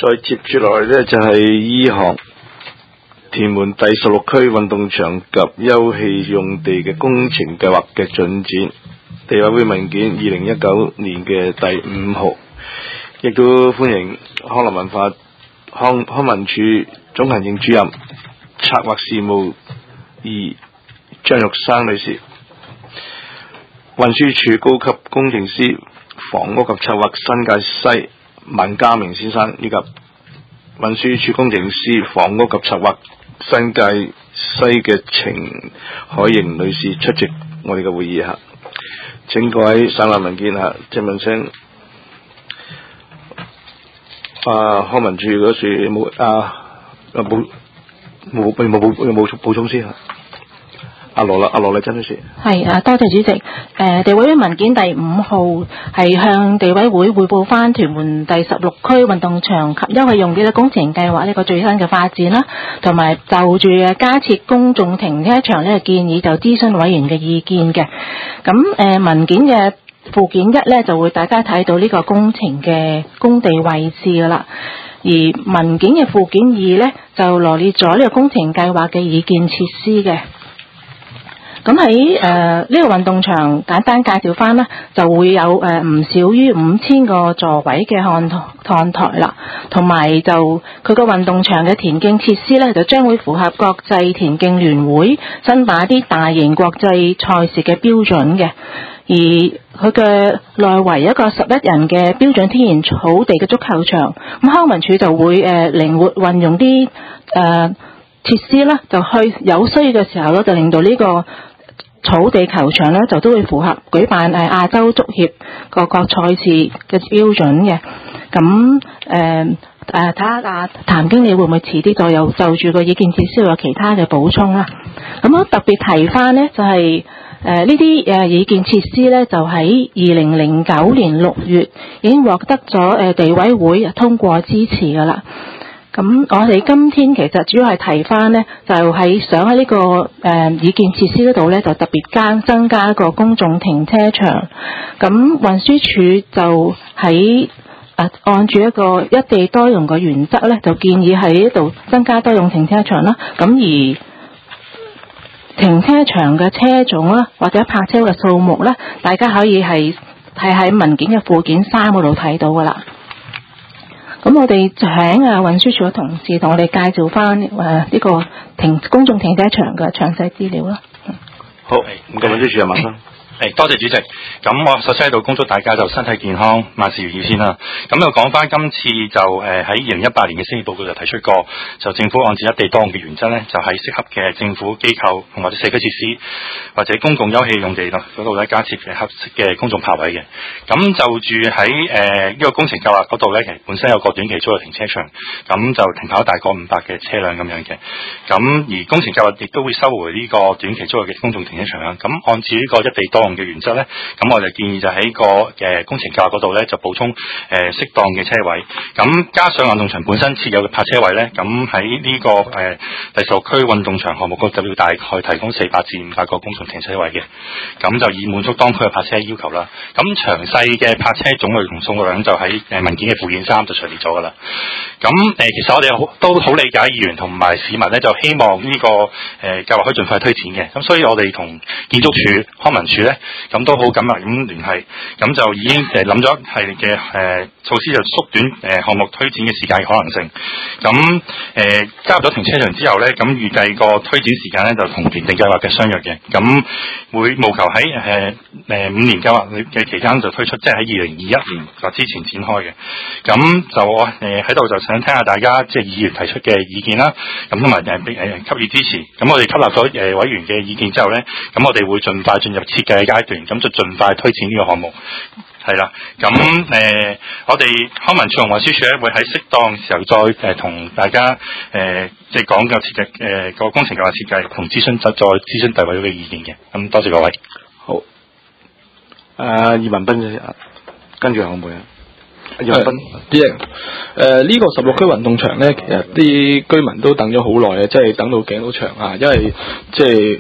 再接住落嚟呢，就係醫學屯門第16區運動場及休憩用地嘅工程計劃嘅進展，地委會文件2019年嘅第5號，亦都歡迎康樂文化康文署總行政主任策劃事務2張玉生女士，運輸署高級工程師房屋及策劃新界西文家明先生，以及運輸署工程師房屋及策劃新界西嘅程海瑩女士出席我哋嘅會議下，請各位省覽文件下，鄭文清康文署嗰處冇補充先嚇。阿羅麗珍女士， 係多謝主席。地委會文件第5號係向地委會匯報翻屯門第16區運動場及休憩用地嘅工程計劃呢個最新嘅發展啦，同埋就住加設公眾停車場呢個建議就諮詢委員嘅意見嘅。咁文件嘅附件1呢就會大家睇到呢個工程嘅工地位置噶啦，而文件嘅附件2呢就羅列咗呢個工程計劃嘅意見設施嘅。咁喺呢個運動場簡單介紹翻啦，就會有唔少於5000個座位嘅看台啦，同埋就佢個運動場嘅田徑設施咧，就將會符合國際田徑聯會申辦一啲大型國際賽事嘅標準嘅。而佢嘅內圍一個11人嘅標準天然草地嘅足球場，咁康文署就會靈活運用啲設施啦，就去有需要嘅時候咧，就令到呢個草地球場咧就都會符合舉辦亞洲足協各賽事嘅標準嘅。咁睇下譚經理會唔會遲啲再有就住個意見設施有其他嘅補充啦。咁我特別提翻呢，就係呢啲意見設施咧，就喺2009年6月已經獲得咗地委會通過支持噶啦。咁我哋今天其實主要係提翻呢，就係想喺呢個意見設施嗰度呢，就特別增加一個公眾停車場。咁運輸署就喺按住一個一地多用嘅原則呢，就建議喺呢度增加多用停車場啦。咁而停車場嘅車種啦，或者泊車嘅數目呢，大家可以係喺文件嘅附件3嗰度睇到噶啦。咁我哋請運輸署嘅同事同我哋介紹翻呢個公眾停車場嘅詳細資料啦。 好，唔該運輸署啊，馬生。 多謝主席。咁我首先喺度恭祝大家就身體健康，萬事如意先啦。咁就講翻今次就喺2018年嘅施政報告就提出過，就政府按照一地多用嘅原則呢，就喺適合嘅政府機構或者社區設施或者公共休憩用地嗰度咧加設合適嘅公眾泊位嘅。咁就住喺呢個工程計劃嗰度呢，其實本身有個短期租嘅停車場，咁就停泊大概500嘅車輛咁樣嘅。咁而工程計劃亦都會收回呢個短期租嘅公眾停車場啦。咁按照呢個一地多用嘅原則咧，咁我哋建議就喺個工程計劃嗰度咧，就補充適當嘅車位。咁加上運動場本身設有嘅泊車位咧，咁喺呢個第16區運動場項目嗰度就要大概提供400至500個公眾停車位嘅。咁就以滿足當區嘅泊車要求啦。咁詳細嘅泊車種類同數量就喺文件嘅附件3就詳列咗噶啦。咁其實我哋都好理解議員同埋市民咧，就希望呢個計劃可以盡快推展嘅。咁所以我哋同建築署、康文署咧，咁都好緊密咁聯繫，咁就已經諗咗一系列嘅措施，就縮短項目推展嘅時間嘅可能性。咁加入咗停車場之後咧，咁預計個推展時間咧就同原定計劃嘅相約嘅。咁會務求喺5年計劃嘅期間就推出，即係喺2021年或之前展開嘅。咁就我喺度就想聽下大家即係議員提出嘅意見啦，咁同埋給予支持。咁我哋吸納咗委員嘅意見之後咧，咁我哋會盡快進入設計嘅階段，咁就盡快推展呢個項目。係啦，咁我哋康文署同運輸署咧會喺適當時候再同大家即係講個設計個工程計劃設計同諮詢再諮詢地委會嘅意見嘅。咁多謝各位。 好，葉文斌跟住後面啊。葉文斌， 主席，呢個16區運動場咧，其實啲居民都等咗好耐啊，即係等到頸都長啊，因為即係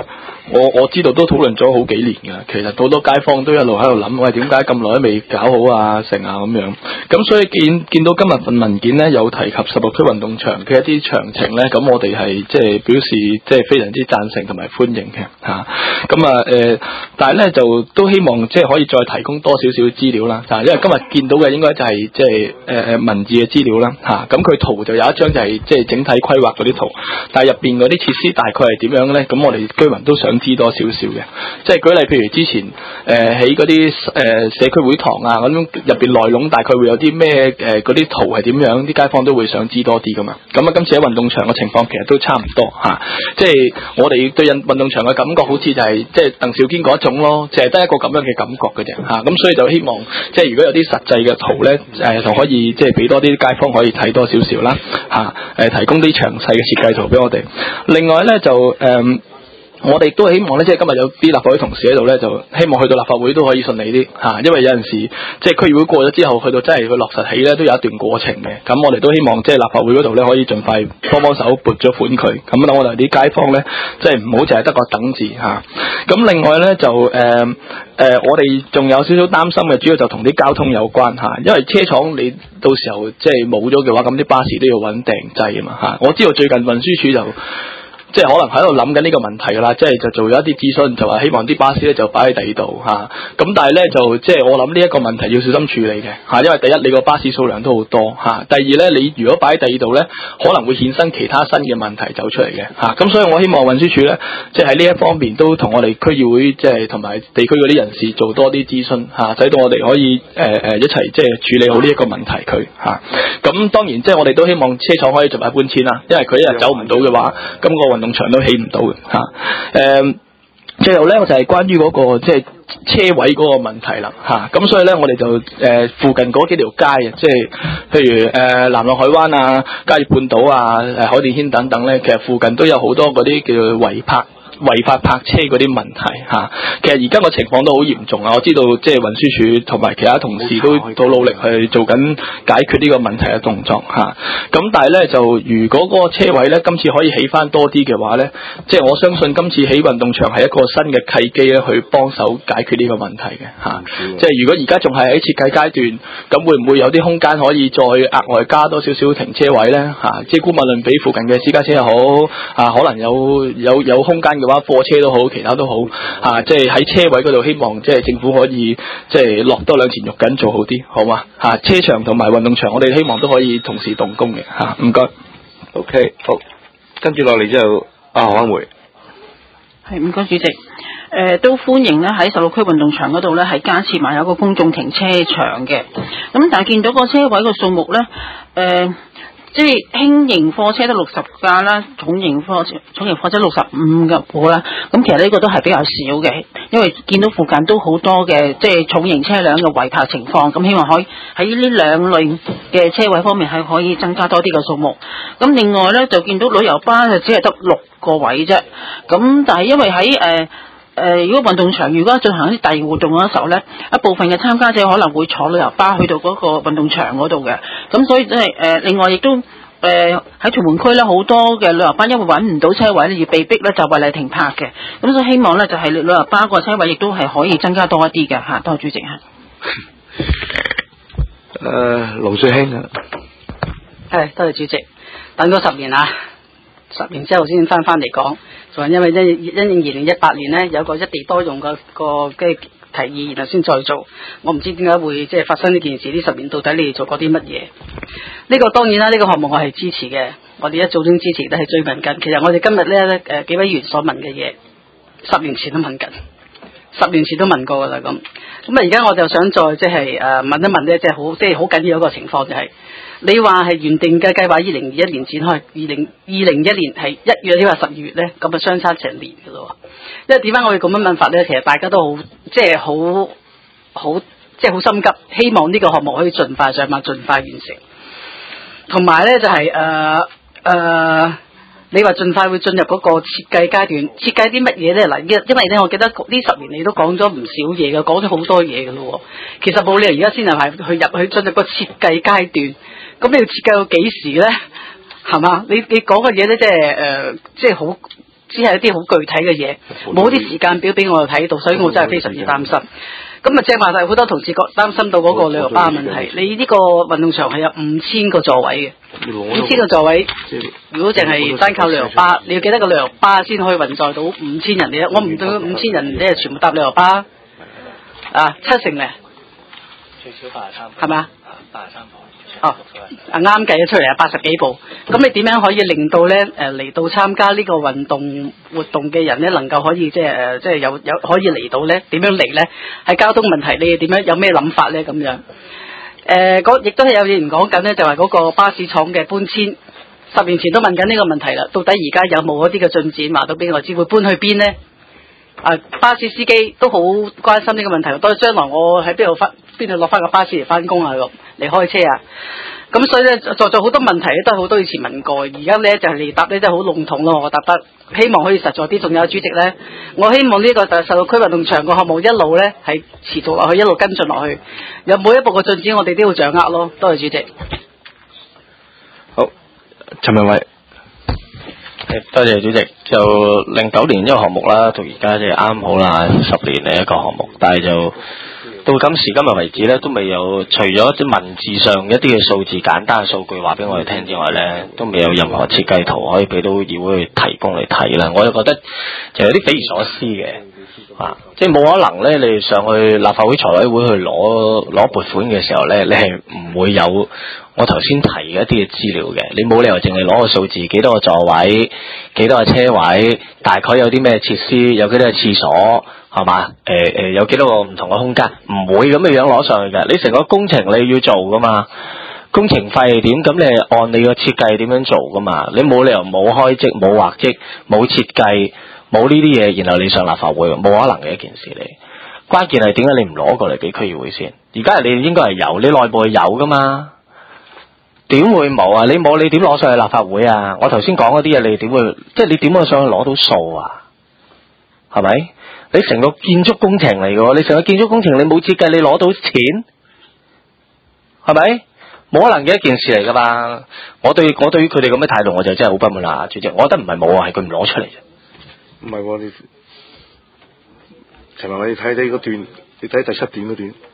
我知道都討論咗好幾年㗎，其實好多街坊都一路喺度諗，喂，點解咁耐都未搞好啊成啊咁樣，咁所以見到今日份文件咧有提及16區運動場嘅一啲詳情咧，咁我哋係即係表示即係非常之贊成同埋歡迎嘅嚇，但係咧就都希望即係可以再提供多少少資料啦，因為今日見到嘅應該就係即係文字嘅資料啦嚇，咁佢圖就有一張就係即係整體規劃嗰啲圖，但係入邊嗰啲設施大概係點樣咧？咁我哋居民都想知多少少嘅，即係舉例譬如之前喺嗰啲社區會堂啊咁入邊內容大概會有啲咩嗰啲圖係點樣，啲街坊都會想知多啲噶嘛。咁啊今次喺運動場嘅情況其實都差唔多嚇，即係我哋對運動場嘅感覺好似就係即係鄧肇堅嗰種咯，就係得一個咁樣嘅感覺嘅啫嚇。咁所以就希望即係如果有啲實際嘅圖咧就可以即係俾多啲街坊可以睇多少少啦嚇，提供啲詳細嘅設計圖俾我哋。另外咧就我哋都希望咧，即係今日有啲立法會同事喺度咧，就希望去到立法會都可以順利啲嚇，因為有陣時即係區議會過咗之後，去到真係佢落實起咧，都有一段過程嘅。咁我哋都希望即係立法會嗰度咧，可以盡快幫手撥咗款佢。咁等我哋啲街坊咧，即係唔好淨係得個等字嚇。咁另外咧就我哋仲有少少擔心嘅，主要就同啲交通有關嚇，因為車廠你到時候即係冇咗嘅話，咁啲巴士都要揾訂製啊嘛嚇。我知道最近運輸署就即係可能喺度諗緊呢個問題㗎啦，即係就做咗一啲諮詢，就話希望啲巴士咧就擺喺第二度嚇。咁但係咧就即係我諗呢一個問題要小心處理嘅嚇，因為第一你個巴士數量都好多嚇，第二咧你如果擺喺第二度咧，可能會衍生其他新嘅問題走出嚟嘅嚇。咁所以我希望運輸署咧，即係喺呢一方面都同我哋區議會即係同埋地區嗰啲人士做多啲諮詢嚇，使到我哋可以一齊即係處理好呢一個問題佢嚇。咁當然即係我哋都希望車廠可以盡快搬遷啦，因為佢一日走唔到嘅話，咁個運動場都起唔到嘅嚇。最後咧，我就係關於嗰個即係車位嗰個問題啦嚇。咁所以咧，我哋就附近嗰幾條街啊，即係譬如南浪海灣啊、嘉業半島啊、海淀軒等等咧，其實附近都有好多嗰啲叫做違法泊車嗰啲問題嚇，其實而家個情況都好嚴重啊！我知道即係運輸署同埋其他同事都努力去做緊解決呢個問題嘅動作嚇。咁但係咧就如果嗰個車位咧今次可以起翻多啲嘅話咧，即係我相信今次起運動場係一個新嘅契機咧，去幫手解決呢個問題嘅嚇。即係如果而家仲係喺設計階段，咁會唔會有啲空間可以再額外加多少少停車位咧嚇？即係姑勿論俾附近嘅私家車又好可能有空間嘅話，貨車都好，其他都好即係喺車位嗰度，希望即係政府可以即係落多兩錢肉緊做好啲，好嘛車場同埋運動場，我哋希望都可以同時動工嘅唔該。 OK， 好，跟住落嚟之後，何安梅。 係唔該主席，都歡迎咧喺16區運動場嗰度咧係加設埋有個公眾停車場嘅，咁但係見到個車位個數目咧，即係輕型貨車得60架啦，重型貨車65個啦，咁其實呢個都係比較少嘅，因為見到附近都好多嘅即係重型車輛嘅違泊情況，咁希望可以喺呢兩類嘅車位方面係可以增加多啲嘅數目。咁另外咧就見到旅遊巴就只係得6個位啫，咁但係因為喺如果運動場如果進行一啲大型活動嗰時候咧，一部分嘅參加者可能會坐旅遊巴去到嗰個運動場嗰度嘅，咁所以即係另外亦都喺屯門區咧好多嘅旅遊巴因為揾唔到車位咧而被逼咧就違例停泊嘅，咁所以希望咧就係旅遊巴個車位亦都係可以增加多一啲嘅嚇，多謝主席嚇。 盧瑞卿啊， 係多謝主席，等咗10年啦，10年之後先翻嚟講，就係因為因應2018年咧有個一地多用個嘅提議，然後先再做。我唔知點解會即係發生呢件事，呢10年到底你哋做過啲乜嘢？呢個當然啦，呢個項目我係支持嘅，我哋一早已經支持，都係追問緊。其實我哋今日咧幾位議員所問嘅嘢，10年前都問緊，10年前都問過㗎啦咁。咁而家我就想再即係問一問咧，即係好緊要一個情況就係、是，你話係原定嘅計劃2021年展開，2021年係1月，你話12月咧，咁啊相差成年㗎咯。因為點解我哋咁樣問法咧？其實大家都好即係好心急，希望呢個項目可以盡快上馬，盡快完成。同埋咧就係你話盡快會進入嗰個設計階段，設計啲乜嘢咧？嗱，因為咧，我記得呢10年你都講咗唔少嘢嘅，講咗好多嘢嘅咯。其實冇理由而家先係去進入個設計階段，咁你要設計到幾時咧？係嘛？你講嘅嘢咧，即係好， 只係一啲好具體嘅嘢，冇啲時間表俾我睇到，所以我真係非常之擔心。咁啊，正話係好多同事擔心到嗰個旅遊巴嘅問題。你呢個運動場係有5000個座位嘅，5000個座位，如果淨係單靠旅遊巴，你要記得個旅遊巴先可以運載到5000人嘅。我唔對5000人，你係全部搭旅遊巴啊，7成咧， 最少83， 係咪啊 ？83部。 哦，啱計咗出嚟啊，80幾部。咁你點樣可以令到咧嚟到參加呢個運動活動嘅人咧，能夠可以即係有可以嚟到咧？點樣嚟咧？係交通問題，你哋點樣有咩諗法咧？咁樣亦都係有人講緊咧，就話嗰個巴士廠嘅搬遷，10年前都問緊呢個問題啦。到底而家有冇一啲嘅進展？話到俾我知會搬去邊咧？巴士司機都好關心呢個問題，當將來我喺邊度落翻個巴士嚟翻工啊，嚟開車啊，咁所以咧在好多問題咧都係好多以前問過，而家咧就係嚟答咧真係好籠統咯，我答得希望可以實在啲。仲有主席咧，我希望呢個16區運動場個項目一路咧係持續落去，一路跟進落去，有每一步嘅進展我哋都要掌握咯。多謝主席。 好，陳文偉。 多謝主席。就09年一個項目啦，到而家即係啱好啦10年嘅一個項目，但係就到今時今日為止咧，都未有除咗啲文字上一啲嘅數字簡單嘅數據話俾我哋聽之外咧，都未有任何設計圖可以俾到議會去提供嚟睇啦。我就覺得就有啲匪夷所思嘅。即係冇可能咧，你上去立法會財委會去攞撥款嘅時候咧，你係唔會有我頭先提嘅一啲嘅資料嘅。你冇理由淨係攞個數字，幾多個座位，幾多個車位，大概有啲咩設施，有幾多個廁所，係嘛？有幾多個唔同嘅空間，唔會咁嘅樣攞上去嘅。你成個工程你要做噶嘛，工程費係點，咁你係按你個設計點樣做噶嘛？你冇理由冇開則、冇畫則、冇設計。冇呢啲嘢，然後你上立法會，冇可能嘅一件事嚟。關鍵係點解你唔攞過嚟俾區議會先？而家你應該係有，你內部係有噶嘛？點會冇啊？你冇你點攞上去立法會啊？我頭先講嗰啲嘢，你點會即係你點會上去攞到數啊？係咪？你成個建築工程嚟嘅喎，你成個建築工程你冇設計，你攞到錢係咪？冇可能嘅一件事嚟噶嘛？我對於佢哋咁嘅態度，我就真係好不滿啦，主席。我覺得唔係冇啊，係佢唔攞出嚟啫。 唔係喎，你陳文偉，你睇嗰段，你睇第7段嗰段。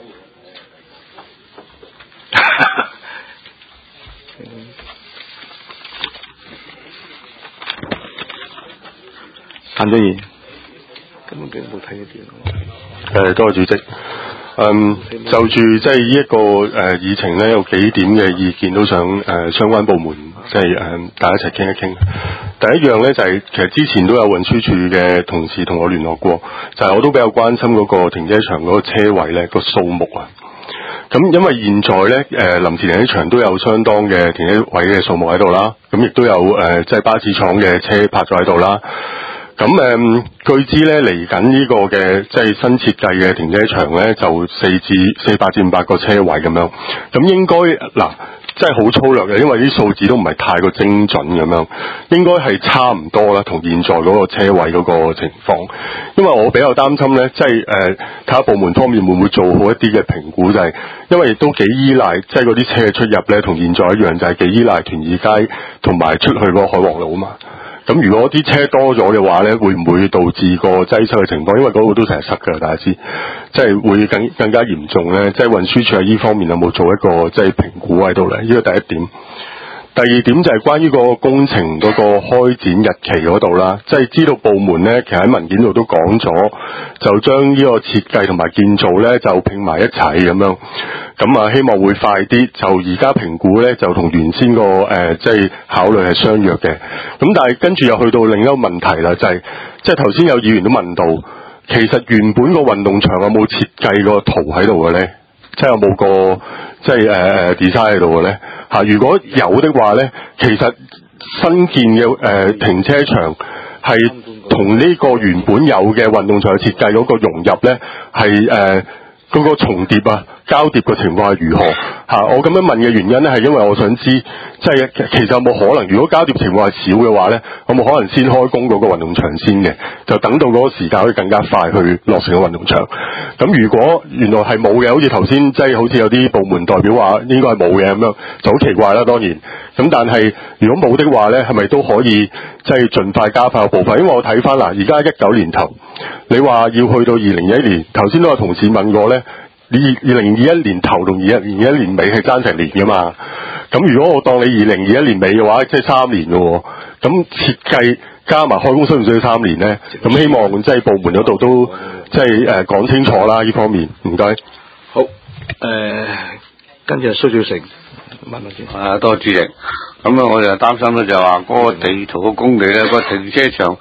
譚俊彥，根本冇睇嗰段。 多謝主席。就住即係呢一個議程咧，有幾點嘅意見都想相關部門即係大家一齊傾一傾。第一樣咧就係其實之前都有運輸署嘅同事同我聯絡過，就係我都比較關心嗰個停車場嗰個車位咧個數目啊。咁因為現在咧臨時停車場都有相當嘅停車位嘅數目喺度啦，咁亦都有即係巴士廠嘅車泊咗喺度啦。咁據知咧嚟緊呢個嘅即係新設計嘅停車場咧，就400至500個車位咁樣。咁應該嗱，真係好粗略嘅，因為啲數字都唔係太過精準咁樣，應該係差唔多啦，同現在嗰個車位嗰個情況。因為我比較擔心咧，即係睇下部門方面會唔會做好一啲嘅評估，就係因為都幾依賴，即係嗰啲車嘅出入咧，同現在一樣，就係幾依賴屯義街同埋出去嗰個海皇路啊嘛。咁如果啲車多咗嘅話咧，會唔會導致個擠塞嘅情況？因為嗰個都成日塞㗎，大家知，即係會更加嚴重咧。即係運輸署喺呢方面有冇做一個即係評估喺度咧？呢個第一點。第二點就係關於個工程嗰個開展日期嗰度啦，即係知道部門咧，其實喺文件度都講咗，就將呢個設計同埋建造咧就拼埋一齊咁樣，咁啊希望會快啲。就而家評估咧就同原先個即係考慮係相約嘅。咁但係跟住又去到另一個問題啦，就係即係頭先有議員都問到，其實原本個運動場有冇設計個圖喺度嘅咧？即係有冇個即係design 喺度嘅咧？如果有的話咧，其實新建嘅停車場係同呢個原本有嘅運動場設計嗰個融入咧，係嗰個重疊啊， 交疊嘅情況係如何我咁樣問嘅原因咧，係因為我想知，即係其實有冇可能，如果交疊情況係少嘅話咧，有冇可能先開工嗰個運動場先嘅，就等到嗰個時間可以更加快去落成個運動場。咁如果原來係冇嘅，好似頭先即係好似有啲部門代表話應該係冇嘅咁樣，就好奇怪啦。當然，咁但係如果冇的話咧，係咪都可以即係盡快加快個步伐？因為我睇翻嗱，而家19年頭，你話要去到2021年，頭先都有同事問過咧。你2021年頭同2021年尾係爭成年㗎嘛？咁如果我當你2021年尾嘅話，即係3年嘅喎。咁設計加埋開工需唔需要3年咧？咁希望即係部門嗰度都即係講清楚啦，呢方面唔該。 好，跟住蘇兆成問問先。 多謝主席。咁我就擔心咧，就話嗰個地圖嘅工地咧，個停車場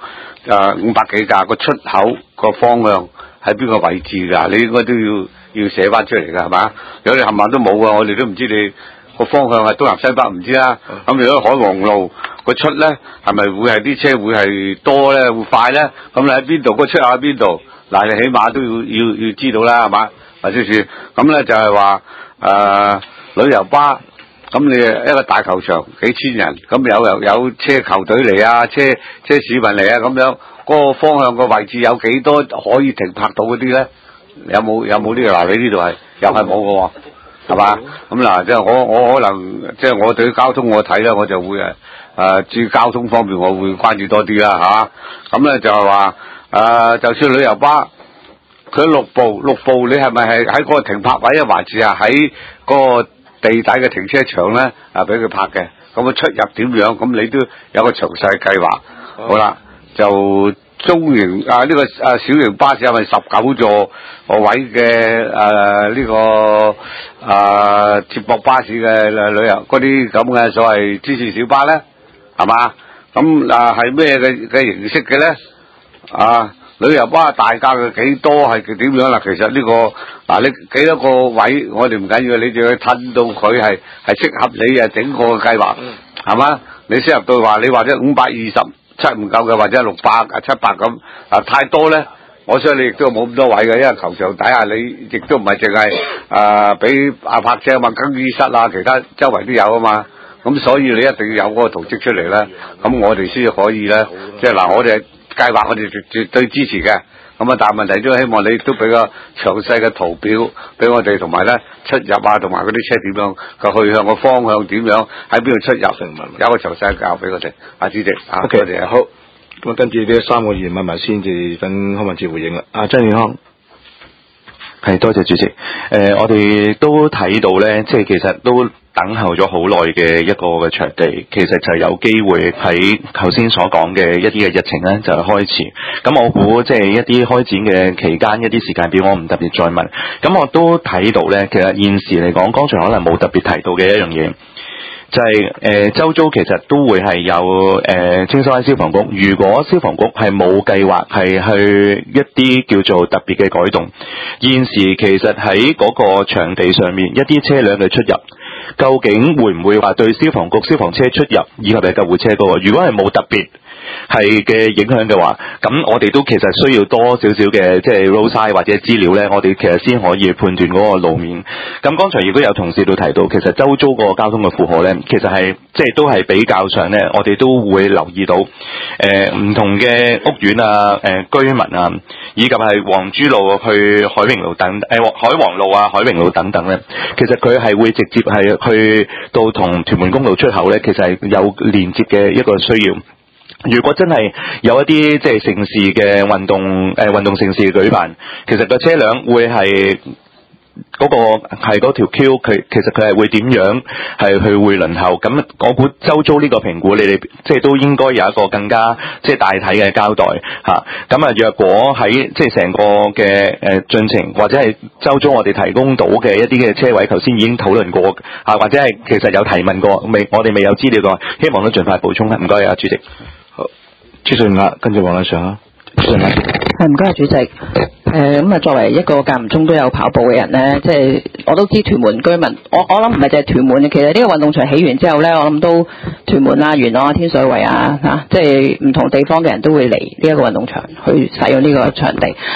500幾架個出口個方向喺邊個位置㗎？你應該都要寫翻出嚟㗎，係嘛？如果你冚唪唥都冇啊，我哋都唔知你個方向係東南西北，唔知啦。咁如果海皇路個出咧，係咪會係啲車會係多咧，會快咧？咁你喺邊度？個出口喺邊度？嗱，你起碼都要知道啦，係嘛？或者是咁咧，就係話旅遊巴，咁你一個大球場幾千人，咁有車球隊嚟啊，車市民嚟啊，咁樣嗰個方向個位置有幾多可以停泊到嗰啲咧？有冇呢個？嗱，你呢度係又係冇嘅喎，係嘛？咁嗱，即係我可能即係我對交通我睇咧，我就會至於交通方面我會關注多啲啦嚇。咁咧就係話就算旅遊巴佢六部，你係咪係喺嗰個停泊位啊，還是係喺嗰個地底嘅停車場咧俾佢泊嘅？咁佢出入點樣？咁你都有個詳細計劃。好啦，就。中型呢個小型巴士係咪19座位嘅呢個接駁巴士嘅旅遊嗰啲咁嘅所謂支持小巴咧，係嘛？咁係咩嘅形式嘅咧？旅遊巴大價嘅幾多係點樣啦？其實呢個你幾多個位我哋唔緊要，你就要褪到佢係適合你整個計劃，係嘛？你適合到話你或者527唔夠嘅，或者600、700咁太多咧，我相信你亦都冇咁多位嘅，因為球場底下你亦都唔係淨係俾泊車啊嘛，更衣室啊，其他周圍都有啊嘛，咁所以你一定要有嗰個圖則出嚟咧，咁我哋先可以咧，即係嗱，我哋計劃我哋絕對支持嘅，咁但係問題都希望你都俾個詳細嘅圖表俾我哋，同埋咧出入啊，同埋嗰啲車點樣個去向個方向點樣喺邊度出入，有個詳細嘅教俾我哋。主席 ，OK， 多謝。好，咁跟住呢3個議員問埋先，至等康文署回應啦。張宇康。 係，多謝主席。我哋都睇到咧，即係其實都等候咗好耐嘅一個嘅場地，其實就有機會喺頭先所講嘅一啲嘅日程咧就開始。咁我估即係一啲開展嘅期間一啲時間表，我唔特別再問。咁我都睇到咧，其實現時嚟講，剛才可能冇特別提到嘅一樣嘢。就係周遭其實都會係有青山灣消防局，如果消防局係冇計劃係去一啲叫做特別嘅改動，現時其實喺嗰個場地上面一啲車輛嘅出入，究竟會唔會話對消防局消防車出入以及係救護車嗰個，如果係冇特別係嘅影響嘅話，咁我哋都其實需要多少少嘅即係 roadside 或者資料咧，我哋其實先可以判斷嗰個路面。咁剛才亦都有同事都提到，其實周遭嗰個交通嘅負荷咧，其實係即係都係比較上咧，我哋都會留意到唔同嘅屋苑啊、居民啊，以及係黃珠路去海榮路等海皇路啊、海榮路等等咧，其實佢係會直接係去到同屯門公路出口咧，其實係有連接嘅一個需要。如果真係有一啲即係城市嘅運動城市嘅舉辦，其實個車輛會係嗰個係嗰條 Q， 其實佢係會點樣係去會輪候？咁我估周遭呢個評估，你哋即係都應該有一個更加即係大體嘅交代嚇。咁若果喺即係成個嘅進程，或者係周遭我哋提供到嘅一啲嘅車位，頭先已經討論過嚇，或者係其實有提問過，我哋未有資料過，希望都盡快補充啦。唔該啊，主席。 好，朱順亞，跟住黃禮上啊，朱順亞。 係，唔該，主席。咁作為一個間唔中都有跑步嘅人咧，即係我都知屯門居民，我諗唔係淨係屯門嘅，其實呢個運動場起完之後咧，我諗都屯門啊、元朗啊、天水圍啊，即係唔同地方嘅人都會嚟呢一個運動場去使用呢個場地。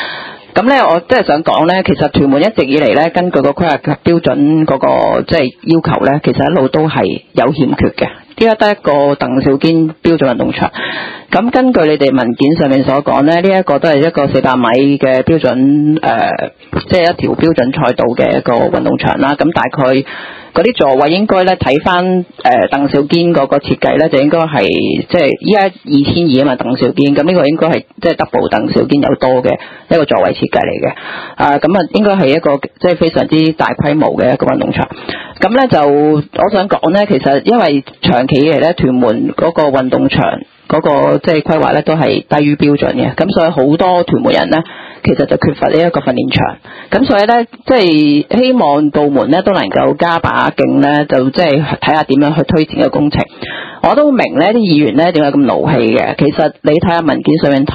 咁咧，我即係想講咧，其實屯門一直以嚟咧，根據個規劃及標準嗰個即係要求咧，其實一路都係有欠缺嘅。依家得一個鄧肇堅標準運動場。咁根據你哋文件上面所講咧，呢一個都係一個400米嘅標準即係一條標準賽道嘅一個運動場啦。咁大概嗰啲座位應該咧睇翻鄧肇堅嗰個設計咧，就應該係即係依家2200啊嘛，鄧肇堅，咁呢個應該係即係 double 鄧肇堅有多嘅一個座位設計嚟嘅。咁應該係一個即係非常之大規模嘅一個運動場。咁咧就我想講咧，其實因為長期以嚟咧，屯門嗰個運動場嗰個即係規劃咧都係低於標準嘅，咁所以好多屯門人咧其實就缺乏呢一個訓練場，咁所以咧即係希望部門咧都能夠加把勁咧，就即係睇下點樣去推展個工程。我都明咧啲議員咧點解咁勞氣嘅，其實你睇下文件上面提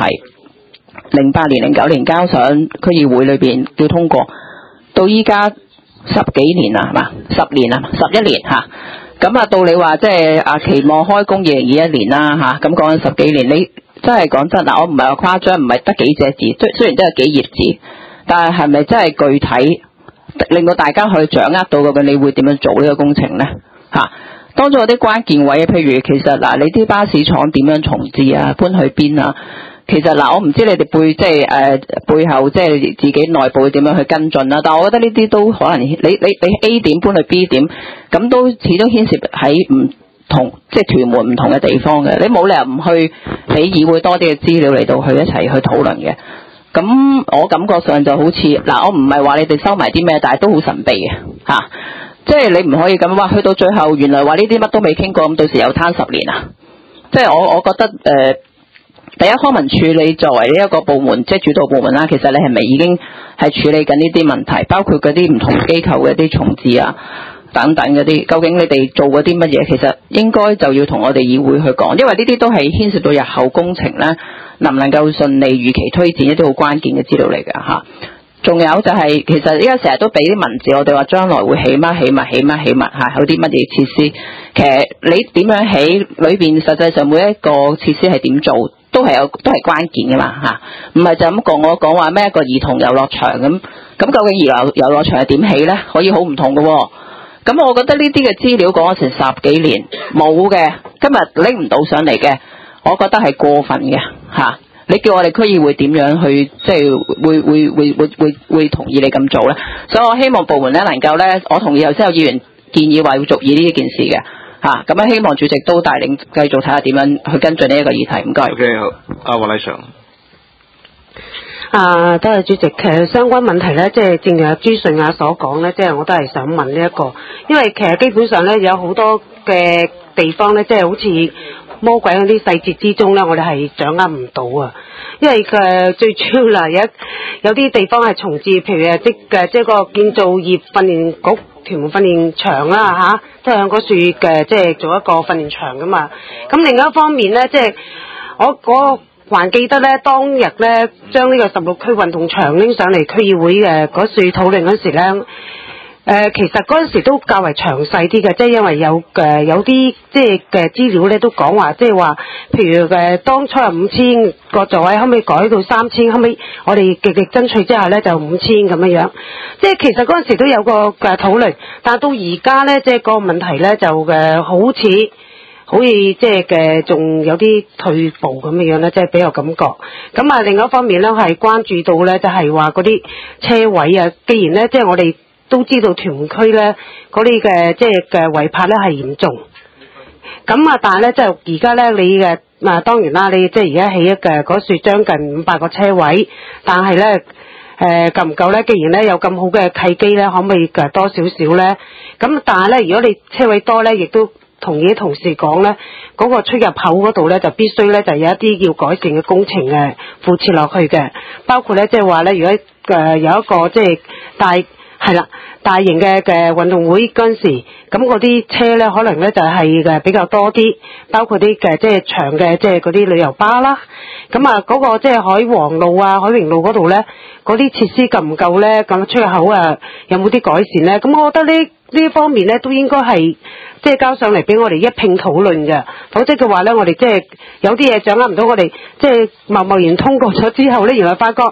08年、09年交上區議會裏邊要通過，到依家10幾年啦，係嘛？10年啊，11年嚇。咁啊，到你話即係期望開工2021年啦嚇，咁講緊10幾年，你真係講真嗱，我唔係話誇張，唔係得幾隻字，雖然都係幾頁紙，但係係咪真係具體令到大家去掌握到嘅？你會點樣做呢個工程咧嚇？當中有啲關鍵位，譬如其實嗱，你啲巴士廠點樣重置啊，搬去邊啊？其實嗱，我唔知你哋背後即係自己內部點樣去跟進啦，但係我覺得呢啲都可能你 A 點搬去 B 點，咁都始終牽涉喺唔同即係屯門唔同嘅地方嘅，你冇理由唔去俾議會多啲嘅資料嚟到去一齊去討論嘅。咁我感覺上就好似嗱，我唔係話你哋收埋啲咩，但係都好神秘嘅嚇，即係你唔可以咁話去到最後原來話呢啲乜都未傾過，咁到時又攤10年啊！即係我覺得第一，康文署你作為呢一個部門，即係主導部門啦，其實你係咪已經係處理緊呢啲問題，包括嗰啲唔同機構嘅一啲重置啊等等嗰啲，究竟你哋做嗰啲乜嘢？其實應該就要同我哋議會去講，因為呢啲都係牽涉到日後工程咧，能唔能夠順利如期推展一啲好關鍵嘅資料嚟㗎嚇。仲有就係、其實依家成日都俾啲文字，我哋話將來會起乜有啲乜嘢設施。其實你點樣起裏邊，實際上每一個設施係點做，都係關鍵㗎嘛嚇。唔係就咁講話咩一個兒童遊樂場咁，究竟遊樂場係點起咧？可以好唔同㗎喎。咁我覺得呢啲嘅資料講咗成10幾年冇嘅，今日拎唔到上嚟嘅，我覺得係過分嘅嚇。你叫我哋區議會點樣去即係會同意你咁做咧？所以我希望部門咧能夠咧，我同意頭先有議員建議話要續議呢一件事嘅嚇，咁樣希望主席都帶領繼續睇下點樣去跟進呢一個議題。唔該。 OK， 好，阿黃麗常。 多謝主席。其實相關問題咧，即係正如阿朱順亞所講咧，即係我都係想問呢一個，因為其實基本上咧有好多嘅地方咧，即係好似魔鬼嗰啲細節之中咧，我哋係掌握唔到啊。因為最主要啦，有啲地方係重置，譬如即係個建造業訓練局屯門訓練場啦嚇，即係喺嗰處嘅即係做一個訓練場噶嘛。咁另一方面咧，即係我還記得咧，當日咧將呢個16區運動場拎上嚟區議會嘅嗰處討論嗰時咧。其實嗰陣時都較為詳細啲嘅，即係因為有啲即係嘅資料咧都講話，即係話，譬如當初係5000個座位，後尾改到3000，後尾我哋極力爭取之下咧就5000咁樣。即係其實嗰陣時都有個討論，但係到而家咧，即係個問題咧就好似即係仲有啲退步咁樣咧，即係比較感覺。咁啊，另一方面咧係關注到咧，就係話嗰啲車位啊，既然咧即係我哋都知道屯門區咧嗰啲嘅即係嘅違泊咧係嚴重，咁啊但係咧即係而家咧你嘅當然啦，你即係而家起嘅嗰處將近500個車位，但係咧夠唔夠咧？既然咧有咁好嘅契機咧，可唔可以多少少咧？咁但係咧，如果你車位多咧，亦都同意啲同事講咧，嗰個出入口嗰度咧就必須咧就有一啲要改善嘅工程附設落去嘅，包括咧即係話咧，如果有一個即係大型嘅運動會嗰陣時，咁嗰啲車咧可能咧就係比較多啲，包括啲即係長嘅即係嗰啲旅遊巴啦。咁啊嗰個即係海皇路啊、海榮路嗰度咧，嗰啲設施夠唔夠咧？咁出入口有冇啲改善咧？咁我覺得呢方面咧都應該係即係交上嚟俾我哋一併討論嘅，否則嘅話咧，我哋即係有啲嘢掌握唔到，我哋即係貿然通過咗之後咧，原來發覺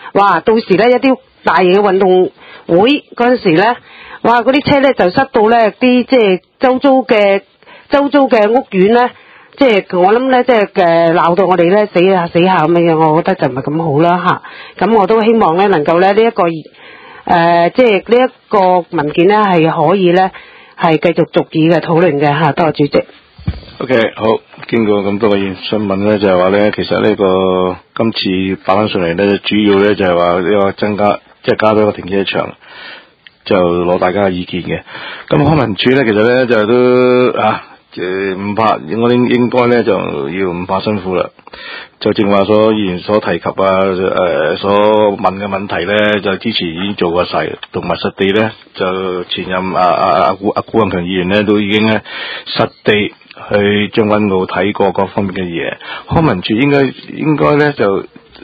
哇！到時咧一啲大型嘅運動會嗰陣時咧，哇！嗰啲車咧就塞到咧啲即係周遭嘅屋苑咧，即係我諗咧，即係鬧到我哋咧死下咁樣，我覺得就唔係咁好啦嚇。咁我都希望咧能夠咧呢一個即係呢一個文件咧係可以咧係繼續逐議嘅討論嘅嚇。多謝主席。 OK， 好，經過咁多個新聞咧，就係話咧，其實呢個今次擺翻上嚟咧，主要咧就係話呢個增加，即係加多一個停車場，就攞大家嘅意見嘅。咁康文署咧，其實咧就都唔怕，我應該咧就要唔怕辛苦啦。就正話所議員所提及所問嘅問題咧，就之前已經做過晒，同埋實地咧就前任古永強議員咧都已經咧實地去將軍澳睇過各方面嘅嘢。康文署應該咧就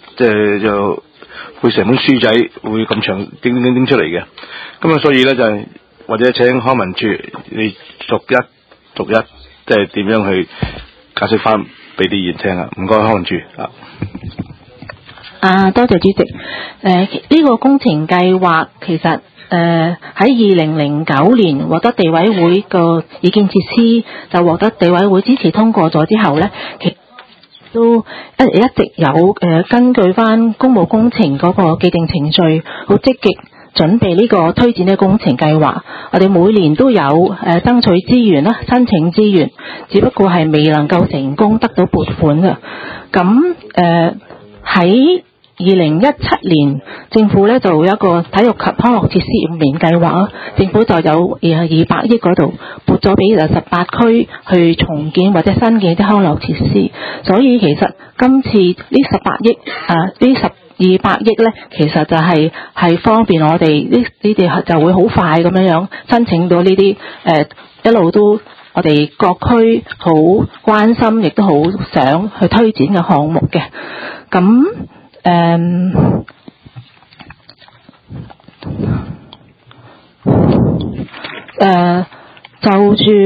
會成本書仔會咁長叮出嚟嘅。咁所以咧就或者請康文署你逐一即係點樣去解釋翻俾啲議員聽啊？唔該，康文署多謝主席。呢個工程計劃其實喺2009年獲得地委會個意見設施，就獲得地委會支持通過咗之後咧，其實都一直有根據翻公務工程嗰個既定程序，好積極準備呢個推展嘅工程計劃。我哋每年都有爭取資源啦，申請資源，只不過係未能夠成功得到撥款嘅。咁喺2017年，政府咧就有一個體育及康樂設施5年計劃，政府就有200億嗰度撥咗俾18區去重建或者新建啲康樂設施。所以其實今次呢18億呢200億咧，其實就係方便我哋呢啲就會好快咁樣申請到呢啲一路都我哋各區好關心，亦都好想去推展嘅項目嘅。咁就住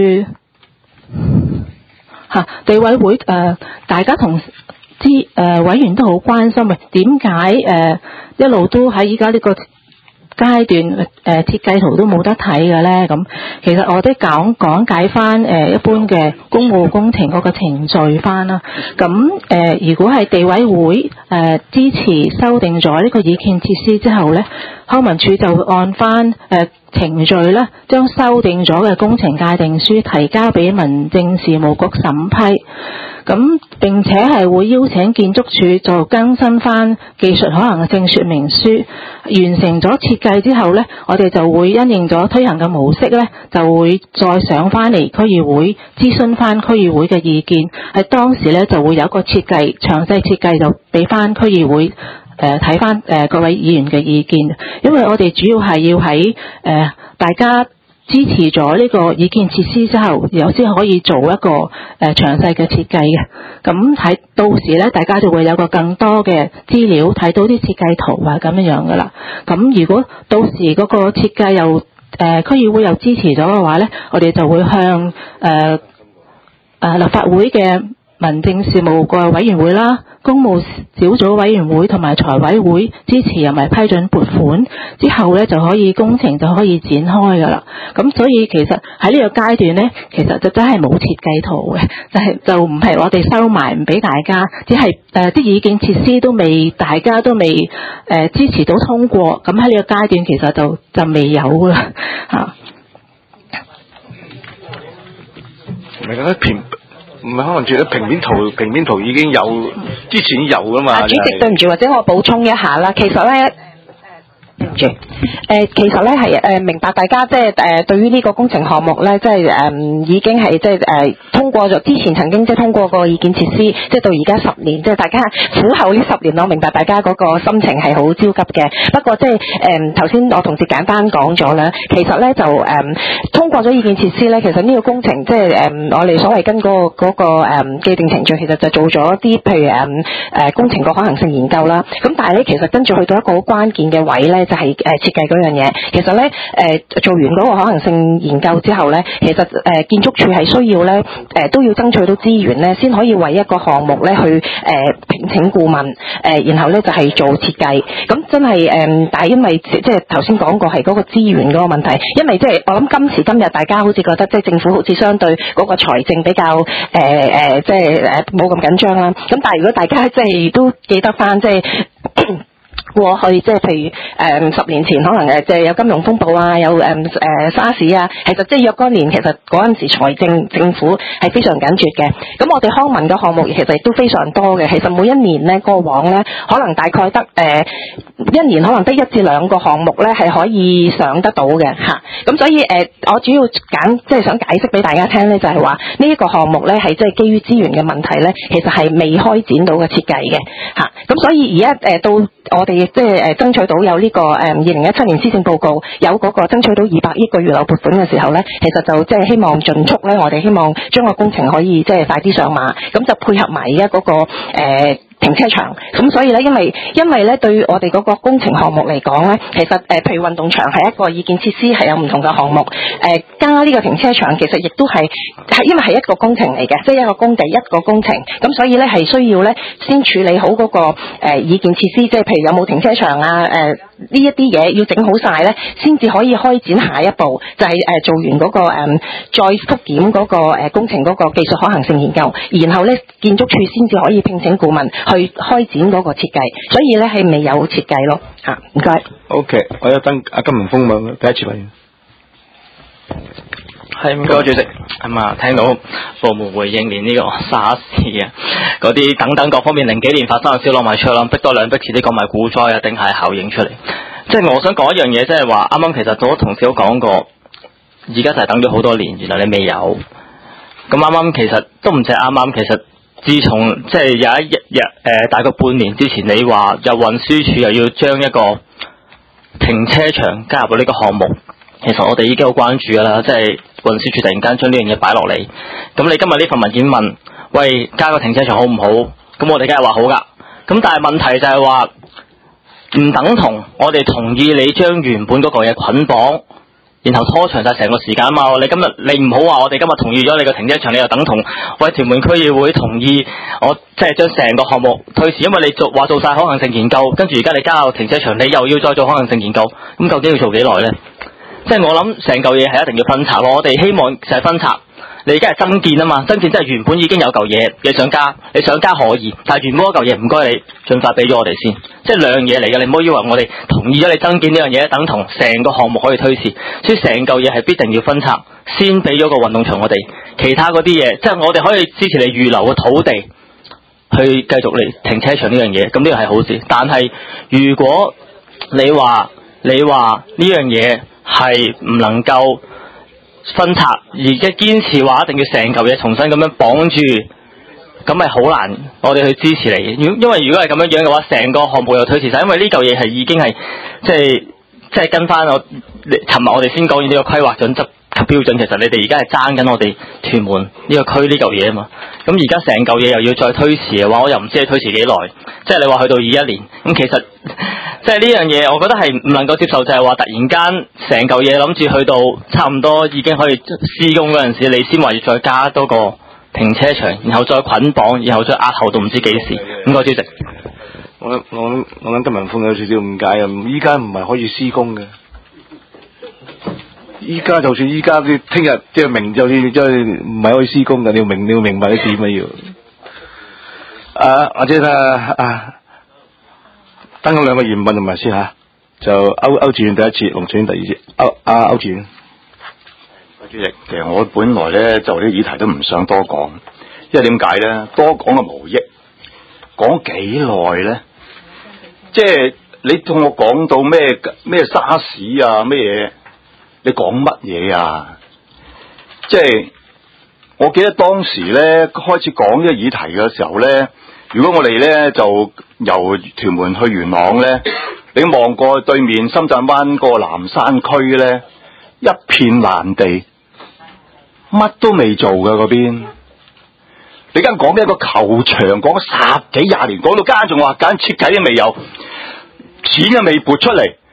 地委會大家委員都好關心嘅，點解一路都喺依家呢個階段設計圖都冇得睇嘅咧？咁其實我哋講解翻一般嘅公務工程嗰個程序翻啦。咁如果係地委會支持修訂咗呢個意見設施之後咧，康文署就會按翻程序咧，將修訂咗嘅工程界定書提交俾民政事務局審批。咁並且係會邀請建築署就更新翻技術可行性說明書，完成咗設計之後呢，我哋就會因應咗推行嘅模式呢，就會再上翻嚟區議會諮詢翻區議會嘅意見。喺當時呢，就會有一個設計詳細設計就俾翻區議會睇翻各位議員嘅意見，因為我哋主要係要喺大家支持咗呢個意見設施之後，有先可以做一個詳細嘅設計嘅。咁喺到時咧，大家就會有個更多嘅資料，睇到啲設計圖啊咁樣噶啦。咁如果到時嗰個設計又區議會又支持咗嘅話咧，我哋就會向立法會嘅民政事務個委員會啦、公務小組委員會同埋財委會支持又咪批准撥款之後咧，就可以工程就可以展開噶啦。咁所以其實喺呢個階段咧，其實就真係冇設計圖嘅，就唔係我哋收埋唔俾大家，只係啲意見設施大家都未支持到通過。咁喺呢個階段其實就未有啦嚇。 唔係康文署咧，平面圖已經有，之前有噶嘛。 主席對唔住，或者我補充一下啦，其實咧。對唔住，其實咧係明白大家即係對於呢個工程項目咧，即係已經係即係通過咗，之前曾經即係通過個意見設施，即係到而家10年，即係大家苦候呢10年，我明白大家嗰個心情係好焦急嘅。不過即係頭先我同事簡單講咗啦，其實咧就通過咗意見設施咧，其實呢個工程即係我哋所謂跟嗰個既定程序，其實就做咗啲譬如工程個可行性研究啦。咁但係咧，其實跟住去到一個好關鍵嘅位咧，就係係設計嗰樣嘢。其實咧做完嗰個可能性研究之後咧，其實建築署係需要咧都要爭取到資源咧，先可以為一個項目咧去聘請顧問然後咧就係做設計。咁真係但係因為即係頭先講過係嗰個資源嗰個問題，因為即係我諗今時今日大家好似覺得即係政府好似相對嗰個財政比較即係冇咁緊張啦。咁但係如果大家即係都記得翻即係過去即係譬如10年前可能即係有金融風暴啊，有沙士啊，其實即係若干年其實嗰陣時財政府係非常緊絀嘅。咁我哋康文嘅項目其實亦都非常多嘅。其實每一年咧過往咧可能大概得一年可能得1至2個項目咧係可以上得到嘅嚇。咁所以我主要即係想解釋俾大家聽咧，就係話呢一個項目咧係即係基於資源嘅問題咧，其實係未開展到嘅設計嘅嚇。咁所以而家到我哋即係爭取到有呢個2017年施政報告有嗰個爭取到200億個預留撥款嘅時候咧，其實就即係希望盡速咧，我哋希望將個工程可以即係快啲上馬，咁就配合埋而家嗰個停車場。咁所以咧，因為咧對我哋嗰個工程項目嚟講咧，其實譬如運動場係一個意見設施，係有唔同嘅項目，加呢個停車場其實亦都係因為係一個工程嚟嘅，即係一個工地一個工程，咁所以咧係需要咧先處理好嗰個意見設施，即係譬如有冇停車場啊呢一啲嘢要整好晒咧，先至可以開展下一步，就係做完嗰個再復檢嗰個工程嗰個技術可行性研究，然後咧建築署先至可以聘請顧問去開展嗰個設計，所以咧係未有設計咯嚇。唔該。 OK， 我有等阿金文峰問第一次發言。 係唔該主席。咁啊，聽到部門回應連呢個沙士啊嗰啲等等各方面零幾年發生嘅燒攞埋出啦，逼多兩逼遲啲講埋股災啊，定係效應出嚟。即係我想講一樣嘢，即係話啱啱其實好多同事都講過，而家就係等咗好多年，原來你未有。咁啱啱其實都唔止啱啱，其實自從即係有一日大概半年之前，你話由運輸署又要將一個停車場加入到呢個項目，其實我哋已經好關注㗎啦，即係運輸署突然間將呢樣嘢擺落嚟。咁你今日呢份文件問，喂，加個停車場好唔好？咁我哋梗係話好㗎。咁但係問題就係話唔等同我哋同意你將原本嗰個嘢捆綁，然後拖長晒成個時間啊嘛。你今日你唔好話我哋今日同意咗你個停車場，你又等同喂屯門區議會同意我即係將成個項目推遲，因為你話做晒可行性研究，跟住而家你加個停車場，你又要再做可行性研究，咁究竟要做幾耐呢？即係我諗成嚿嘢係一定要分拆咯。我哋希望就係分拆。你而家係增建啊嘛，增建即係原本已經有嚿嘢，你想加可以，但係原本嗰嚿嘢唔該你盡快俾咗我哋先，即係兩樣嘢嚟嘅。你唔好以為我哋同意咗你增建呢樣嘢，等同成個項目可以推遲，所以成嚿嘢係必定要分拆，先俾咗個運動場我哋。其他嗰啲嘢，即係我哋可以支持你預留個土地去繼續嚟停車場呢樣嘢，咁呢個係好事。但係如果你話呢樣嘢係唔能夠分拆，而家堅持話一定要成嚿嘢重新咁樣綁住，咁咪好難我哋去支持你。因為如果係咁樣樣嘅話，成個項目又推遲晒，因為呢嚿嘢係已經係即係跟翻尋日我哋先講完呢個規劃準則及標準，其實你哋而家係爭緊我哋屯門呢個區呢嚿嘢啊嘛。咁而家成嚿嘢又要再推遲嘅話，我又唔知你推遲幾耐。即係你話去到21年，咁其實即係呢樣嘢，我覺得係唔能夠接受，就係話突然間成嚿嘢諗住去到差唔多已經可以施工嗰陣時，你先話要再加多個停車場，然後再捆綁，然後再押後到唔知幾時。唔該主席。 我諗金文峰有少少誤解啊！依家唔係可以施工嘅，依家就算依家啲聽日即係明，就算即係唔係可以施工嘅，你要明白啲點啊要。或者等我兩個言問同埋先嚇，就歐志遠第一次，龍俊第二次。歐志遠。 主席，其實我本來咧就呢個議題都唔想多講，因為點解咧？多講就無益，講幾耐咧？即係你同我講到咩沙士啊咩嘢？你講乜嘢啊？即係我記得當時咧開始講呢個議題嘅時候咧，如果我哋咧就由屯門去元朗咧，你望過對面深圳灣個南山區咧，一片爛地，乜都未做㗎嗰邊。你間講緊一個球場，講咗10幾20年，講到間仲話間設計都未有，錢都未撥出嚟，